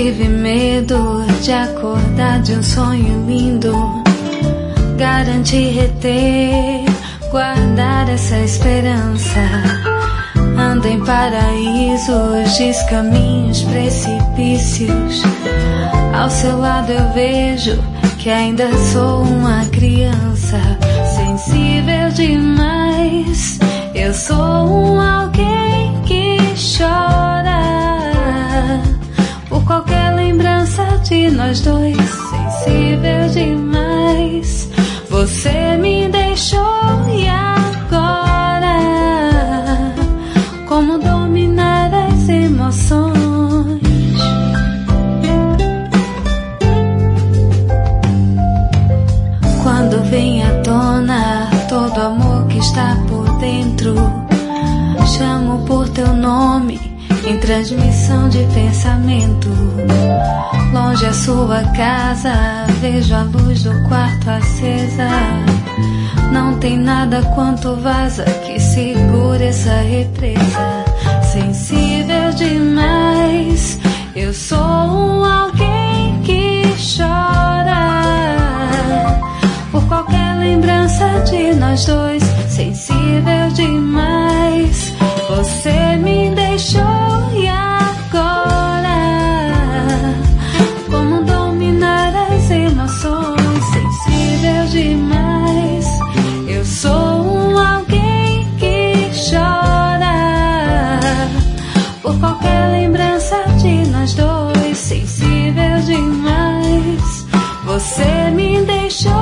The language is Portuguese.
tive medo de acordar de um sonho lindo. Garanti reter, guardar essa esperança. Ando em paraísos, descaminhos, precipícios. Ao seu lado eu vejo que ainda sou uma criança. Sensível demais, eu sou um alguém que chora por qualquer lembrança de nós dois. Sensível demais, você me deixou e agora como dominar as emoções? Quando vem à tona todo amor que está por dentro, chamo por teu nome em transmissão de pensamento. Longe a sua casa, vejo a luz do quarto acesa. Não tem nada quanto vaza que segure essa represa. Sensível demais, eu sou um alguém que chora por qualquer lembrança de nós dois. Sensível demais, você me deixou e agora como dominar as emoções? Sensível demais, eu sou um alguém que chora por qualquer lembrança de nós dois. Sensível demais, você me deixou